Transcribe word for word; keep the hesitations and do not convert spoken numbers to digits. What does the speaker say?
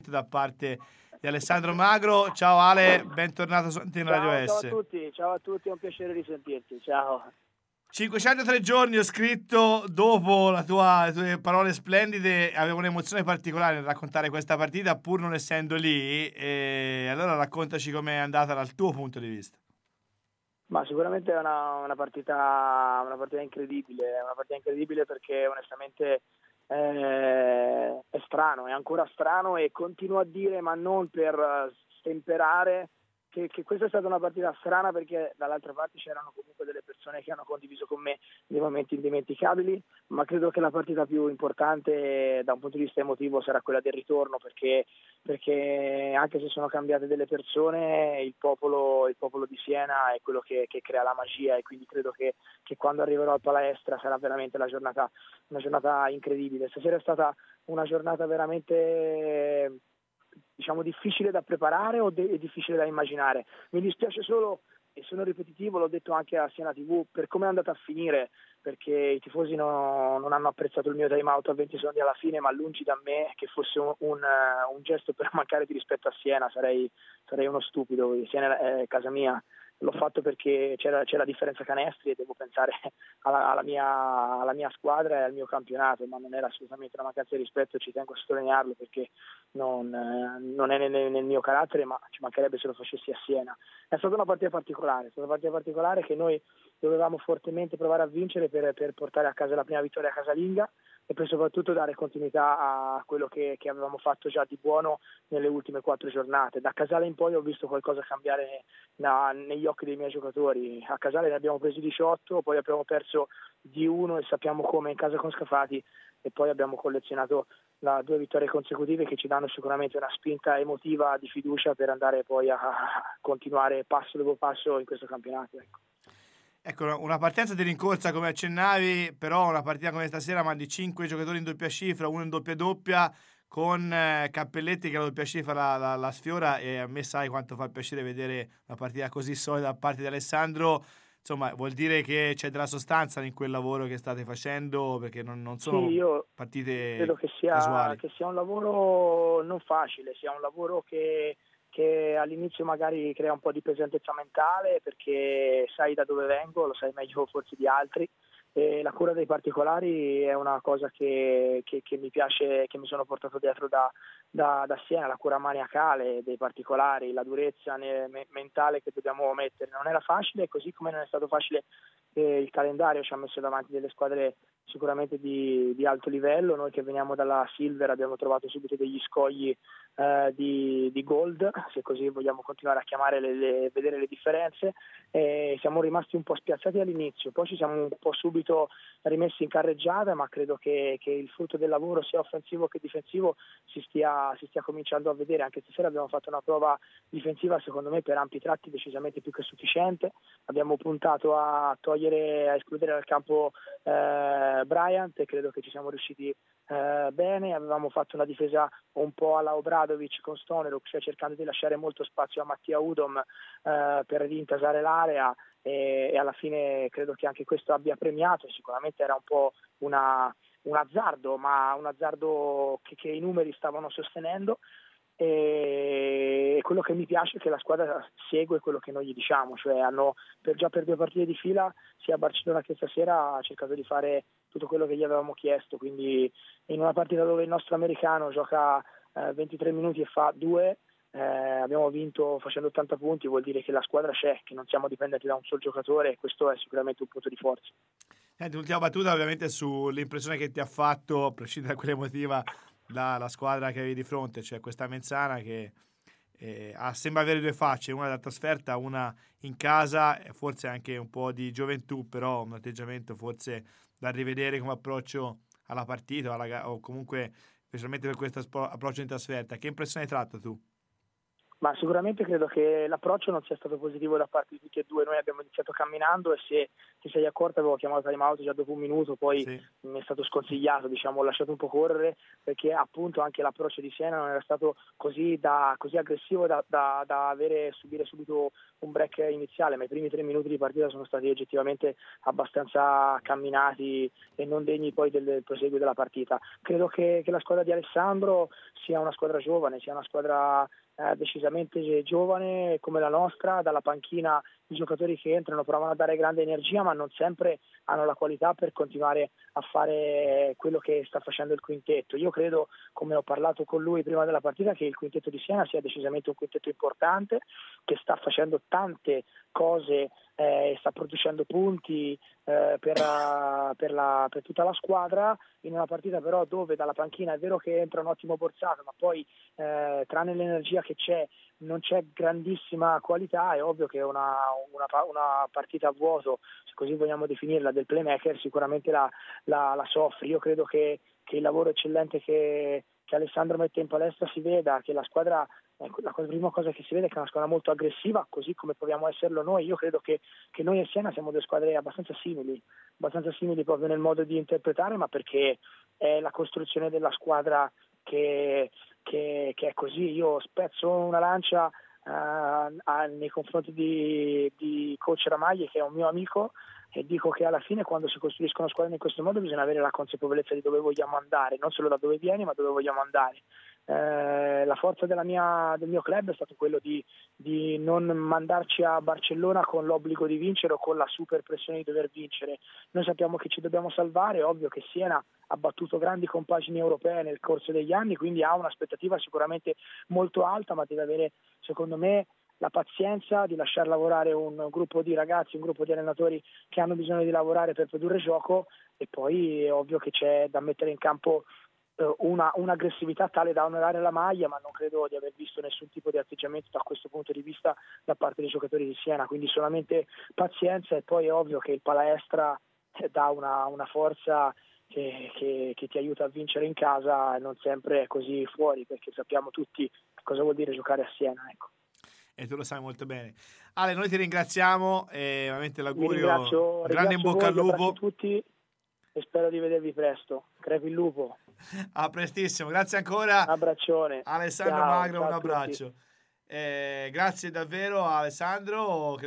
saluto da parte di Alessandro Magro. Ciao Ale, bentornato su Antenna Radio Ciao S. a tutti, ciao a tutti, è un piacere risentirti, ciao. cinquecentotre giorni ho scritto dopo la tua, le tue parole splendide, avevo un'emozione particolare nel raccontare questa partita pur non essendo lì, e allora raccontaci com'è andata dal tuo punto di vista. Ma sicuramente è una, una partita una partita incredibile, una partita incredibile perché onestamente eh, è strano, è ancora strano e continuo a dire, ma non per stemperare, Che, che questa è stata una partita strana perché dall'altra parte c'erano comunque delle persone che hanno condiviso con me dei momenti indimenticabili, ma credo che la partita più importante da un punto di vista emotivo sarà quella del ritorno, perché, perché anche se sono cambiate delle persone, il popolo, il popolo di Siena è quello che, che crea la magia, e quindi credo che, che quando arriverò al palestra sarà veramente la giornata, una giornata incredibile. Stasera è stata una giornata veramente, diciamo, difficile da preparare o de- difficile da immaginare. Mi dispiace solo, e sono ripetitivo, l'ho detto anche a Siena tivù, per come è andata a finire, perché i tifosi no, non hanno apprezzato il mio time out a venti secondi alla fine, ma lungi da me che fosse un, un, un gesto per mancare di rispetto a Siena, sarei, sarei uno stupido. Siena è casa mia, l'ho fatto perché c'era, c'era differenza canestri e devo pensare alla, alla, mia, alla mia squadra e al mio campionato, ma non era assolutamente una mancanza di rispetto, ci tengo a sottolinearlo perché non, non è nel, nel mio carattere, ma ci mancherebbe se lo facessi a Siena. È stata una partita particolare, è stata una partita particolare che noi dovevamo fortemente provare a vincere per, per portare a casa la prima vittoria casalinga e per soprattutto dare continuità a quello che, che avevamo fatto già di buono nelle ultime quattro giornate. Da Casale in poi ho visto qualcosa cambiare na, negli occhi dei miei giocatori. A Casale ne abbiamo presi diciotto, poi abbiamo perso di uno e sappiamo come in casa con Scafati, e poi abbiamo collezionato la, due vittorie consecutive che ci danno sicuramente una spinta emotiva di fiducia per andare poi a, a continuare passo dopo passo in questo campionato. Ecco. Ecco, una partenza di rincorsa come accennavi, però una partita come stasera, ma di cinque giocatori in doppia cifra, uno in doppia doppia, con eh, Cappelletti che la doppia cifra la, la, la sfiora, e a me sai quanto fa piacere vedere una partita così solida da parte di Alessandro. Insomma, vuol dire che c'è della sostanza in quel lavoro che state facendo, perché non, non Sì, sono io partite credo che sia, casuali. che sia un lavoro non facile, sia un lavoro che, che all'inizio magari crea un po' di pesantezza mentale, perché sai da dove vengo, lo sai meglio forse di altri, e la cura dei particolari è una cosa che, che, che mi piace, che mi sono portato dietro da, da, da Siena, la cura maniacale dei particolari, la durezza ne, me, mentale che dobbiamo mettere. Non era facile, così come non è stato facile eh, il calendario, ci ha messo davanti delle squadre sicuramente di, di alto livello. Noi che veniamo dalla Silver abbiamo trovato subito degli scogli eh, di, di gold, se così vogliamo continuare a chiamare le, le, vedere le differenze, e siamo rimasti un po' spiazzati all'inizio, poi ci siamo un po' subito rimessi in carreggiata, ma credo che, che il frutto del lavoro sia offensivo che difensivo si stia, si stia cominciando a vedere. Anche stasera abbiamo fatto una prova difensiva secondo me per ampi tratti decisamente più che sufficiente, abbiamo puntato a togliere, a escludere dal campo eh, Bryant, e credo che ci siamo riusciti eh, bene. Avevamo fatto una difesa un po' alla Obradovic con Stoneruk, cioè cercando di lasciare molto spazio a Mattia Udom eh, per rintasare l'area, e, e alla fine credo che anche questo abbia premiato. Sicuramente era un po' una, un azzardo, ma un azzardo che, che i numeri stavano sostenendo, e quello che mi piace è che la squadra segue quello che noi gli diciamo, cioè hanno per, già per due partite di fila sia a Barcellona che stasera ha cercato di fare tutto quello che gli avevamo chiesto, quindi in una partita dove il nostro americano gioca eh, ventitré minuti e fa due, eh, abbiamo vinto facendo ottanta punti, vuol dire che la squadra c'è, che non siamo dipendenti da un solo giocatore, e questo è sicuramente un punto di forza. Senti, l'ultima battuta ovviamente sull'impressione che ti ha fatto, a prescindere da quella emotiva, dalla squadra che avevi di fronte, cioè questa Mezzana che eh, ha, sembra avere due facce, una da trasferta, una in casa, e forse anche un po' di gioventù, però un atteggiamento forse da rivedere come approccio alla partita, alla, o comunque specialmente per questo approccio in trasferta. Che impressione hai tratto tu? Ma sicuramente credo che l'approccio non sia stato positivo da parte di tutti e due. Noi abbiamo iniziato camminando e se ti sei accorto avevo chiamato time out già dopo un minuto, poi Sì. mi è stato sconsigliato, diciamo, ho lasciato un po' correre perché appunto anche l'approccio di Siena non era stato così, da, così aggressivo da, da, da avere subire subito un break iniziale, ma i primi tre minuti di partita sono stati oggettivamente abbastanza camminati e non degni poi del, del proseguo della partita. Credo che, che la squadra di Alessandro sia una squadra giovane, sia una squadra eh, decisamente giovane come la nostra. Dalla panchina i giocatori che entrano provano a dare grande energia, ma non sempre hanno la qualità per continuare a fare quello che sta facendo il quintetto. Io credo, come ho parlato con lui prima della partita, che il quintetto di Siena sia decisamente un quintetto importante, che sta facendo tante cose, eh, sta producendo punti eh, per, uh, per, la, per tutta la squadra, in una partita però dove dalla panchina è vero che entra un ottimo Borsato, ma poi eh, tranne l'energia che c'è non c'è grandissima qualità. È ovvio che una, una, una partita a vuoto, se così vogliamo definirla, del playmaker sicuramente la, la, la soffri. Io credo che, che il lavoro eccellente che, che Alessandro mette in palestra si veda, che la squadra, ecco, la prima cosa che si vede è che è una squadra molto aggressiva, così come proviamo a esserlo noi. Io credo che, che noi e Siena siamo due squadre abbastanza simili, abbastanza simili proprio nel modo di interpretare, ma perché è la costruzione della squadra che, che, che è così. Io spezzo una lancia uh, nei confronti di, di coach Ramaglie, che è un mio amico, e dico che alla fine quando si costruiscono squadre in questo modo bisogna avere la consapevolezza di dove vogliamo andare, non solo da dove vieni ma dove vogliamo andare. Eh, la forza della mia, del mio club è stato quello di, di non mandarci a Barcellona con l'obbligo di vincere o con la super pressione di dover vincere. Noi sappiamo che ci dobbiamo salvare. È ovvio che Siena ha battuto grandi compagini europee nel corso degli anni, quindi ha un'aspettativa sicuramente molto alta, ma deve avere, secondo me, la pazienza di lasciar lavorare un gruppo di ragazzi, un gruppo di allenatori che hanno bisogno di lavorare per produrre gioco, e poi è ovvio che c'è da mettere in campo eh, una, un'aggressività tale da onorare la maglia, ma non credo di aver visto nessun tipo di atteggiamento da questo punto di vista da parte dei giocatori di Siena, quindi solamente pazienza. E poi è ovvio che il palestra dà una, una forza Che, che, che ti aiuta a vincere in casa e non sempre è così fuori, perché sappiamo tutti cosa vuol dire giocare a Siena, ecco. E tu lo sai molto bene. Ale, noi ti ringraziamo e veramente l'augurio, ringrazio, grande in bocca al lupo. A tutti e spero di vedervi presto. Crepi il lupo. A prestissimo, grazie ancora. Un abbraccione. Alessandro Ciao, Magro, ciao un abbraccio. Eh, grazie davvero a Alessandro.